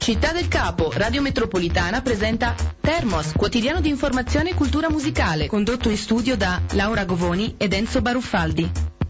Città del Capo, Radio Metropolitana presenta Termos, quotidiano di informazione e cultura musicale, condotto in studio da Laura Govoni ed Enzo Baruffaldi.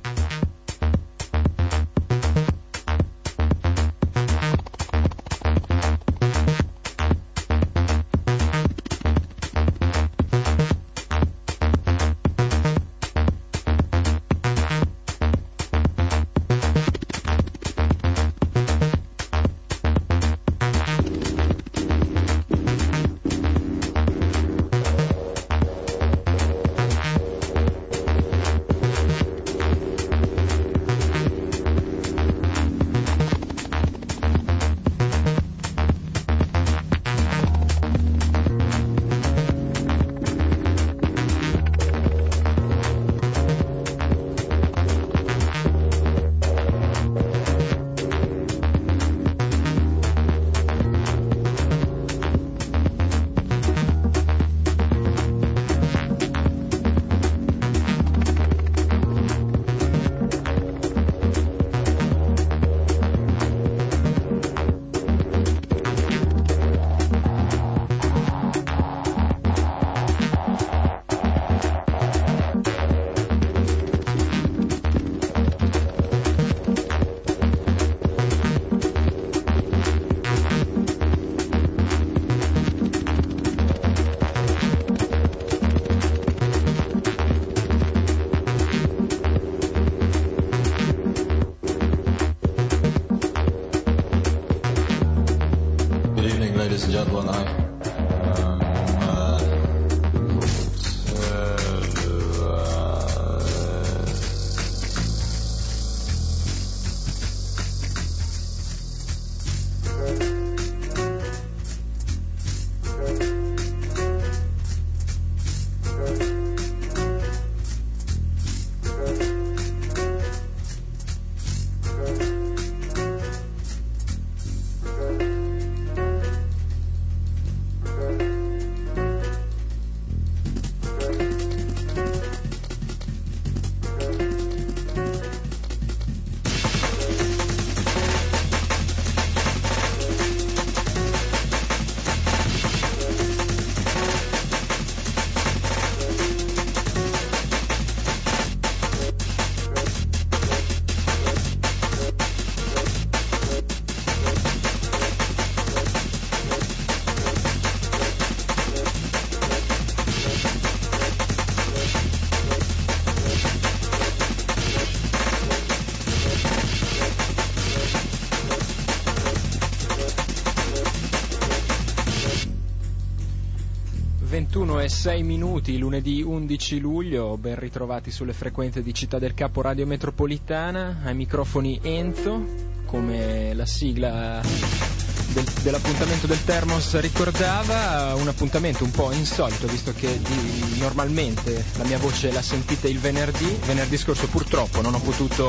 E 6 minuti, lunedì 11 luglio, ben ritrovati sulle frequenze di Città del Capo Radio Metropolitana, ai microfoni Enzo, come la sigla dell'appuntamento del Termos ricordava, un appuntamento un po' insolito, visto che normalmente la mia voce la sentite il venerdì scorso purtroppo non ho potuto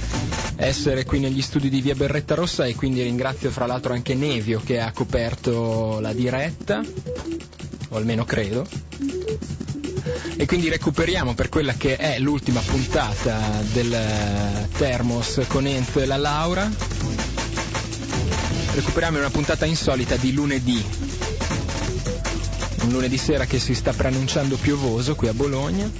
essere qui negli studi di via Berretta Rossa e quindi ringrazio fra l'altro anche Nevio che ha coperto la diretta, o almeno credo, e quindi recuperiamo per quella che è l'ultima puntata del Termos con Enzo e la Laura. Recuperiamo una puntata insolita di lunedì, un lunedì sera che si sta preannunciando piovoso qui a Bologna.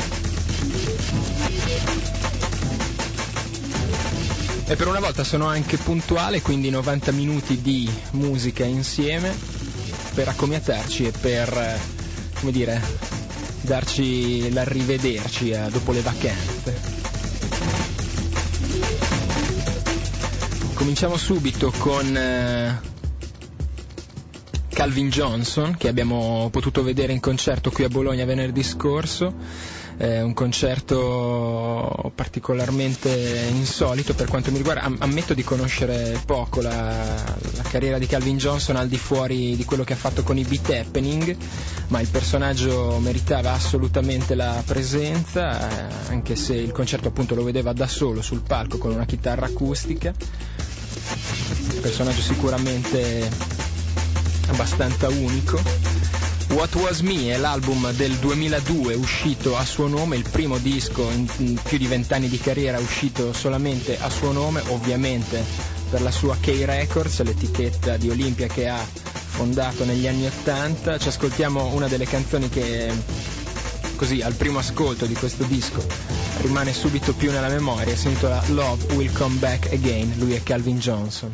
E per una volta sono anche puntuale, quindi 90 minuti di musica insieme per accomiatarci e per, come dire, darci l'arrivederci dopo le vacanze. Cominciamo subito con Calvin Johnson, che abbiamo potuto vedere in concerto qui a Bologna venerdì scorso. Un concerto particolarmente insolito per quanto mi riguarda. Ammetto di conoscere poco la carriera di Calvin Johnson al di fuori di quello che ha fatto con i Beat Happening, ma il personaggio meritava assolutamente la presenza, anche se il concerto appunto lo vedeva da solo sul palco con una chitarra acustica. Personaggio sicuramente abbastanza unico. What Was Me è l'album del 2002 uscito a suo nome, il primo disco in più di 20 anni di carriera uscito solamente a suo nome, ovviamente per la sua K Records, l'etichetta di Olimpia che ha fondato negli anni '80. Ci ascoltiamo una delle canzoni che così al primo ascolto di questo disco rimane subito più nella memoria, si intitola Love Will Come Back Again. Lui è Calvin Johnson.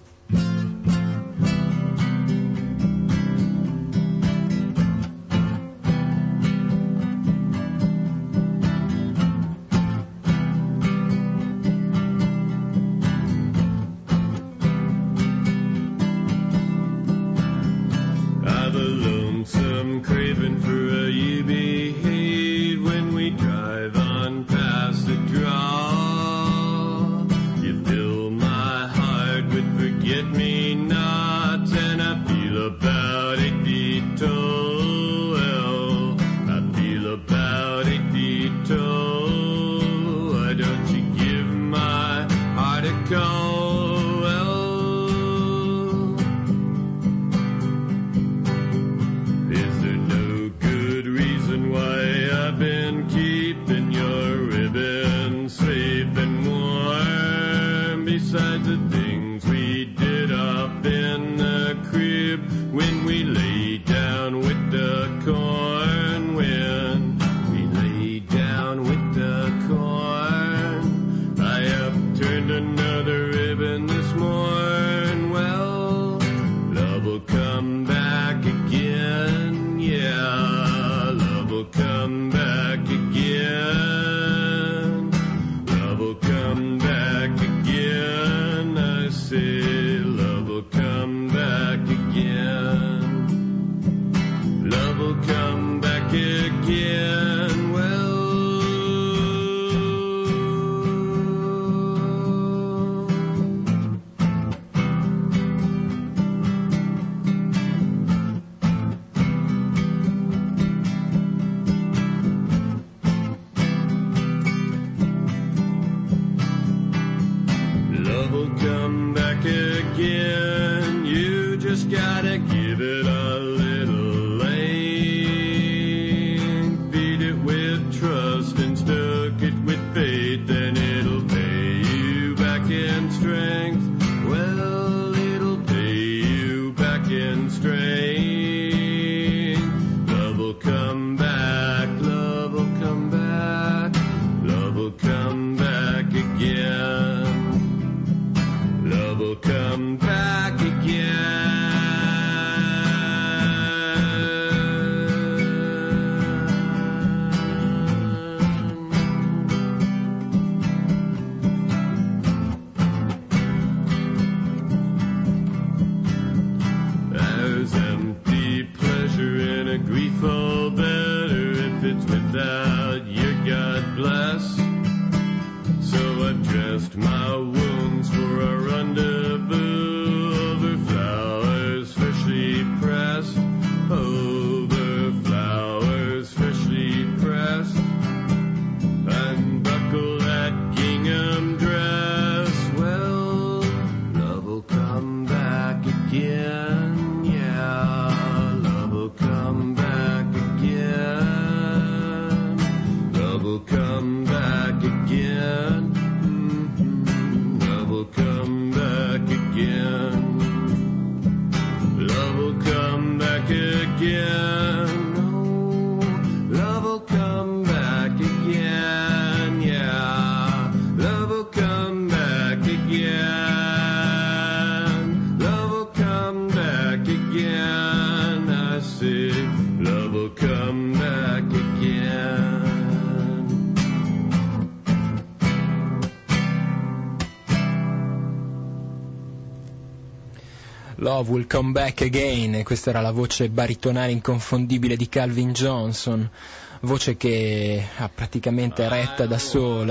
Love Will Come Back Again, questa era la voce baritonale inconfondibile di Calvin Johnson, voce che ha praticamente retto da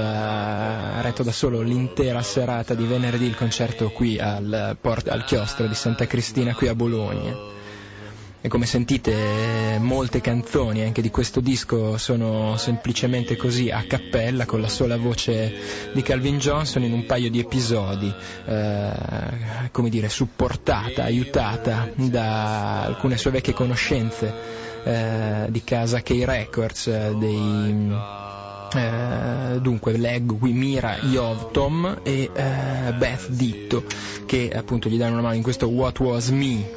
solo l'intera serata di venerdì il concerto qui al chiostro di Santa Cristina qui a Bologna. E come sentite molte canzoni anche di questo disco sono semplicemente così a cappella con la sola voce di Calvin Johnson in un paio di episodi, come dire, supportata, aiutata da alcune sue vecchie conoscenze di casa K Records, Dunque leggo qui Mira Yovtom e Beth Ditto che appunto gli danno una mano in questo What Was Me.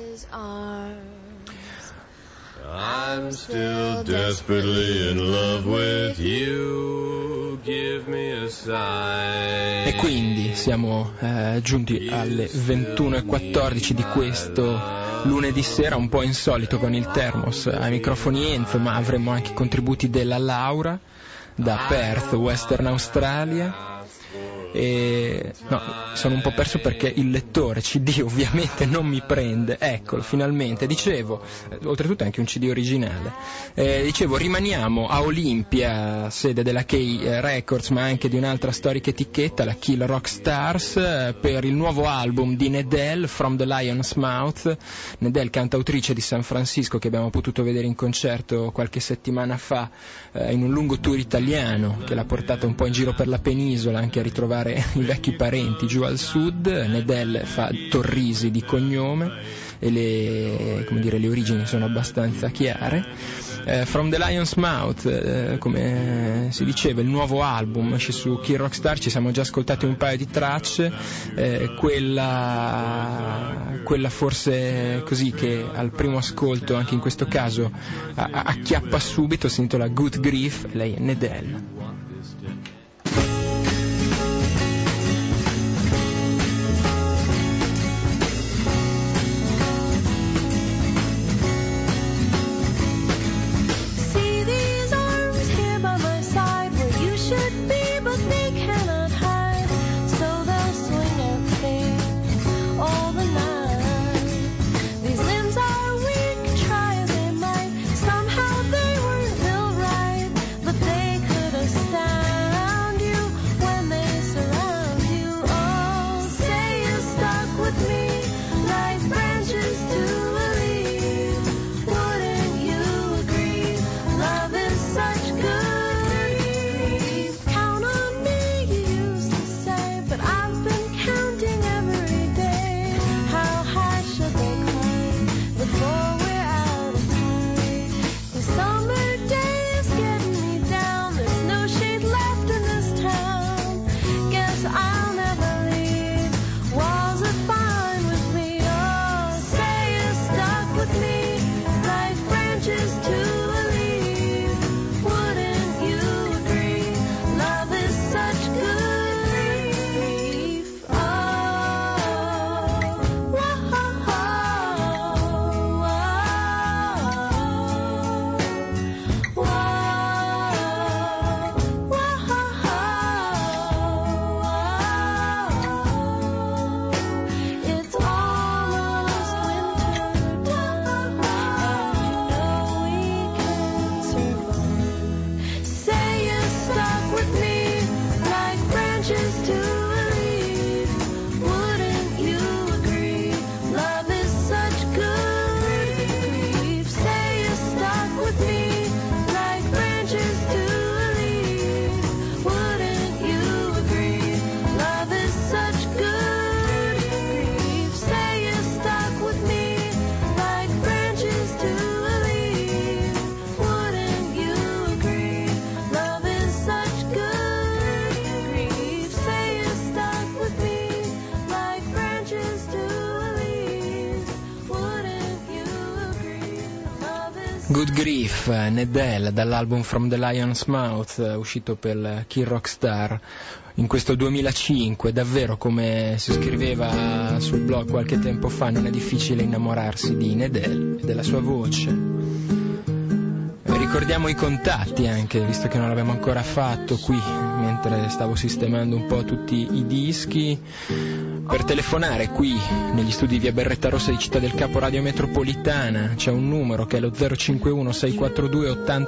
I'm still desperately in love with you, give me a sign. E quindi siamo giunti alle 21:14 di questo lunedì sera, un po' insolito con il Termos ai microfoni Enzo, ma avremo anche contributi della Laura da Perth, Western Australia. E no, sono un po' perso perché il lettore CD ovviamente non mi prende. Eccolo, finalmente. Dicevo, oltretutto è anche un CD originale. Dicevo, rimaniamo a Olimpia, sede della K Records, ma anche di un'altra storica etichetta, la Kill Rock Stars, per il nuovo album di Nedelle, From the Lion's Mouth. Nedelle, cantautrice di San Francisco, che abbiamo potuto vedere in concerto qualche settimana fa in un lungo tour italiano che l'ha portata un po' in giro per la penisola, anche a ritrovare i vecchi parenti giù al sud. Nedelle fa Torrisi di cognome e le origini sono abbastanza chiare. From the Lion's Mouth, come si diceva, il nuovo album esce su Kill Rock Star. Ci siamo già ascoltati un paio di tracce, quella forse così che al primo ascolto, anche in questo caso, acchiappa subito, si intitola Good Grief. Lei è Nedelle. Good Grief, Nedelle, dall'album From the Lion's Mouth, uscito per Kill Rock Star in questo 2005. Davvero, come si scriveva sul blog qualche tempo fa, non è difficile innamorarsi di Nedelle e della sua voce. Ricordiamo i contatti anche, visto che non l'abbiamo ancora fatto qui, mentre stavo sistemando un po' tutti i dischi. Per telefonare qui negli studi di via Berretta Rossa di Città del Capo Radio Metropolitana c'è un numero che è lo 051 642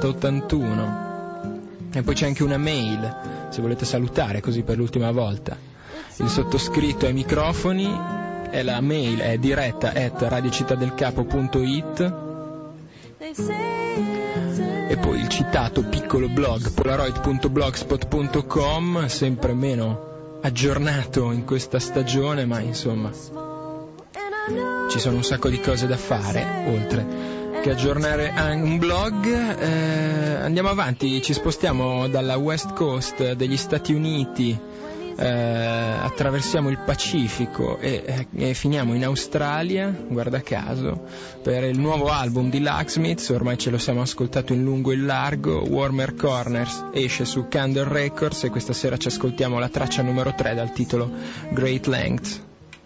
8081 e poi c'è anche una mail se volete salutare così per l'ultima volta. Il sottoscritto ai microfoni e la mail è diretta@radiocittadelcapo.it e poi il citato piccolo blog polaroid.blogspot.com, sempre meno aggiornato in questa stagione, ma insomma ci sono un sacco di cose da fare oltre che aggiornare un blog. Andiamo avanti, ci spostiamo dalla West Coast degli Stati Uniti, attraversiamo il Pacifico e finiamo in Australia, guarda caso, per il nuovo album di Locksmiths. Ormai ce lo siamo ascoltato in lungo e in largo. Warmer Corners esce su Candle Records e questa sera ci ascoltiamo la traccia numero 3 dal titolo Great Lengths.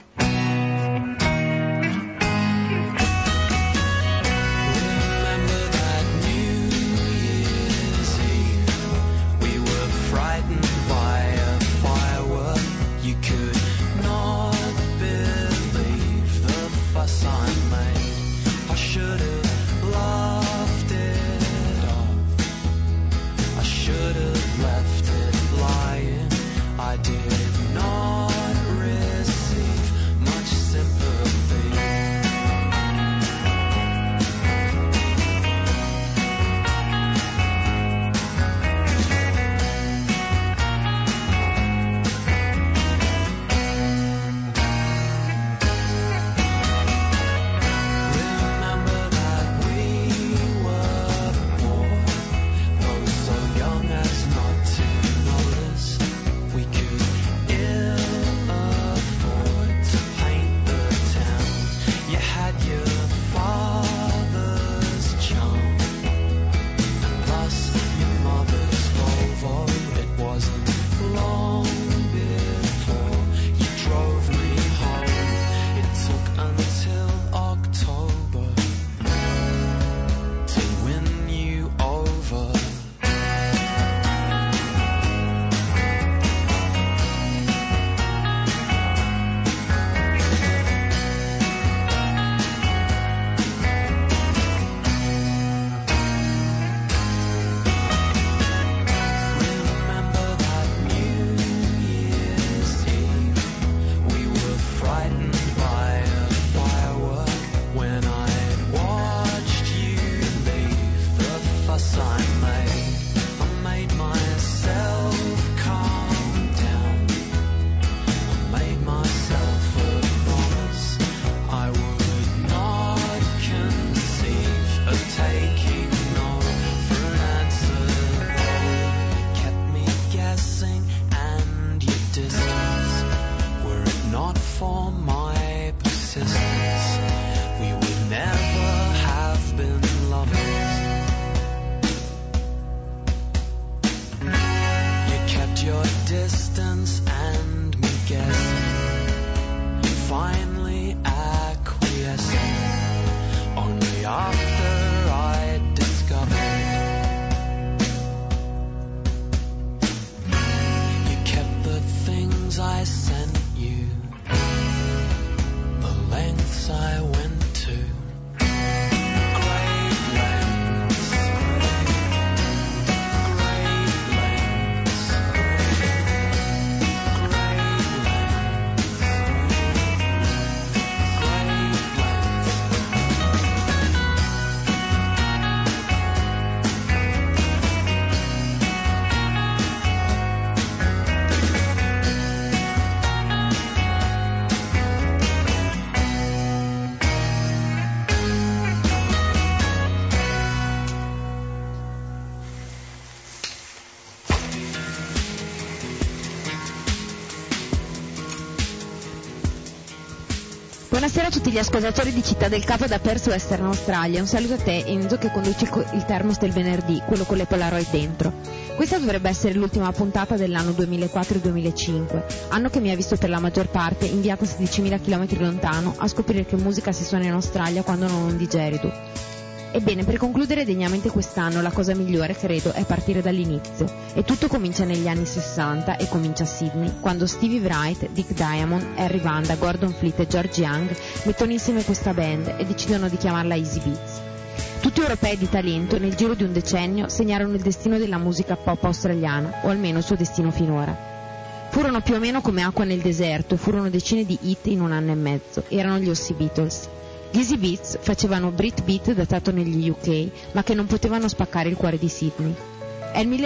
Buonasera a tutti gli ascoltatori di Città del Capo da Perth, Western Australia. Un saluto a te, Enzo, che conduci il Termos del venerdì, quello con le Polaroid dentro. Questa dovrebbe essere l'ultima puntata dell'anno 2004-2005, anno che mi ha visto per la maggior parte inviata 16.000 km lontano a scoprire che musica si suona in Australia quando non un didgeridoo. Ebbene, per concludere degnamente quest'anno, la cosa migliore, credo, è partire dall'inizio. E tutto comincia negli anni 60 e comincia a Sydney, quando Stevie Wright, Dick Diamond, Harry Vanda, Gordon Fleet e George Young mettono insieme questa band e decidono di chiamarla Easy Beats. Tutti europei di talento, nel giro di un decennio segnarono il destino della musica pop australiana, o almeno il suo destino finora. Furono più o meno come acqua nel deserto e furono decine di hit in un anno e mezzo. Erano gli Aussie Beatles. Gli Easy Beats facevano Britbeat datato negli UK, ma che non potevano spaccare il cuore di Sydney. È il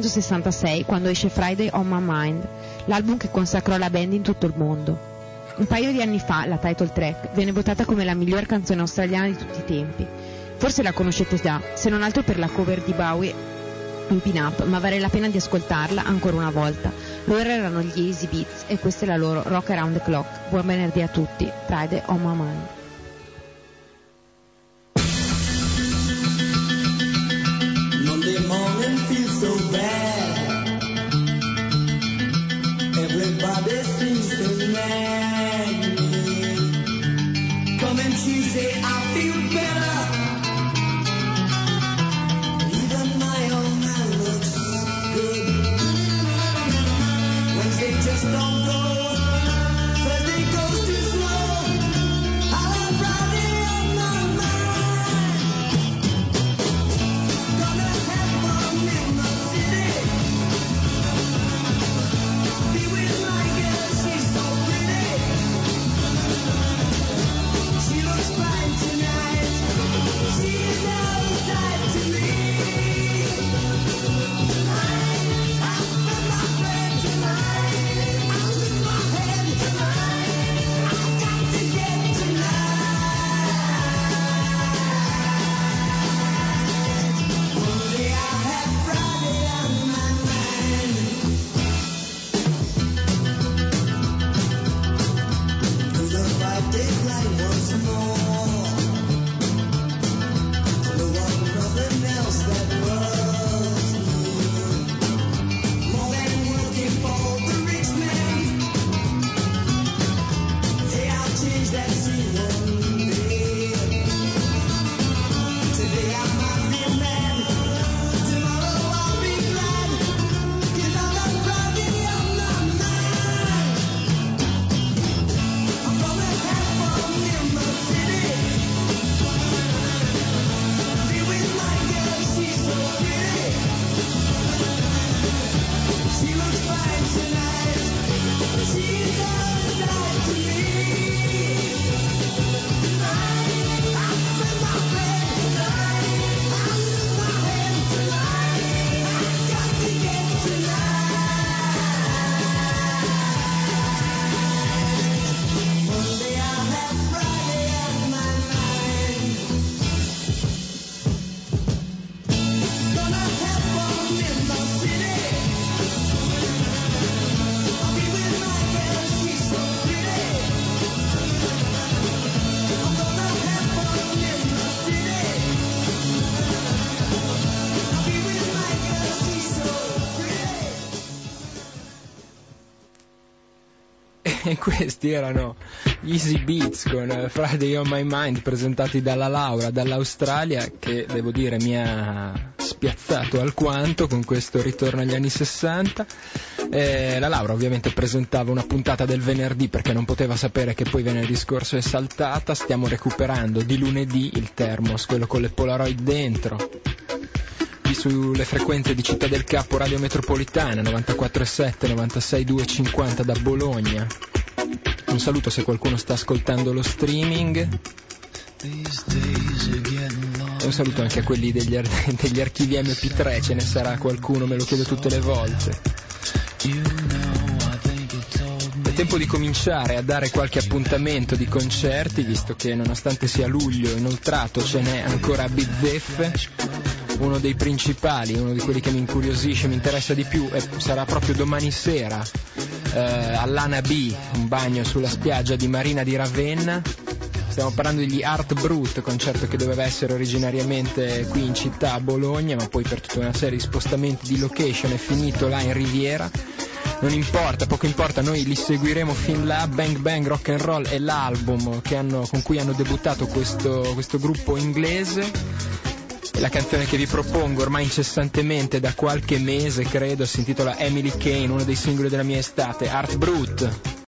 1966 quando esce Friday on My Mind, l'album che consacrò la band in tutto il mondo. Un paio di anni fa la title track venne votata come la miglior canzone australiana di tutti i tempi. Forse la conoscete già, se non altro per la cover di Bowie in Pin Up, ma vale la pena di ascoltarla ancora una volta. Loro erano gli Easy Beats e questa è la loro Rock Around the Clock. Buon venerdì a tutti, Friday on my mind. Monday morning feels so bad. Everybody seems to nag me. Coming Tuesday, I feel better. Even my old man looks good. Wednesday just don't go. Thursday goes too slow. I have Friday on my mind. Gonna have fun in the city. Be with my girl, she's so pretty. She looks fine tonight. She's outside to me. Tonight, I'm with my friend tonight. I'm with my head tonight. I've got to get tonight. Monday I have Friday on my mind. Through the 5-day flight once more. There was nothing else that was more than working for the rich man. Hey, I'll change that scene one day. Today I might be a man. Tomorrow I'll be glad. 'Cause I've got Friday on my mind. I'm gonna have fun in the city. Be with my girl, she's so pretty. She looks fine tonight. She's outside to me. Tonight, I'm with my friend tonight. I'm with my head tonight. I've got to get tonight. Monday I have Friday on my mind. Gonna have fun in the city. I'll be with my girl, she's so pretty. I'm gonna have fun in the city. I'll be with my girl, she's so pretty. E questi erano Easy Beats con Friday on My Mind, presentati dalla Laura dall'Australia, che devo dire mi ha spiazzato alquanto con questo ritorno agli anni 60. La Laura ovviamente presentava una puntata del venerdì perché non poteva sapere che poi venerdì scorso è saltata. Stiamo recuperando di lunedì il Termos, quello con le Polaroid dentro, qui sulle frequenze di Città del Capo Radio Metropolitana 94.7, 96.250 da Bologna. Un saluto se qualcuno sta ascoltando lo streaming e un saluto anche a quelli degli archivi MP3, ce ne sarà qualcuno, me lo chiedo tutte le volte. È tempo di cominciare a dare qualche appuntamento di concerti, visto che nonostante sia luglio inoltrato ce n'è ancora a bizzeffe. Uno dei principali, uno di quelli che mi incuriosisce, mi interessa di più, sarà proprio domani sera all'Ana B, un bagno sulla spiaggia di Marina di Ravenna. Stiamo parlando degli Art Brut, concerto che doveva essere originariamente qui in città a Bologna, ma poi per tutta una serie di spostamenti di location è finito là in Riviera. Non importa, poco importa, noi li seguiremo fin là. Bang Bang Rock and Roll è l'album con cui hanno debuttato questo gruppo inglese. La canzone che vi propongo ormai incessantemente da qualche mese, credo, si intitola Emily Kane, uno dei singoli della mia estate, Art Brut.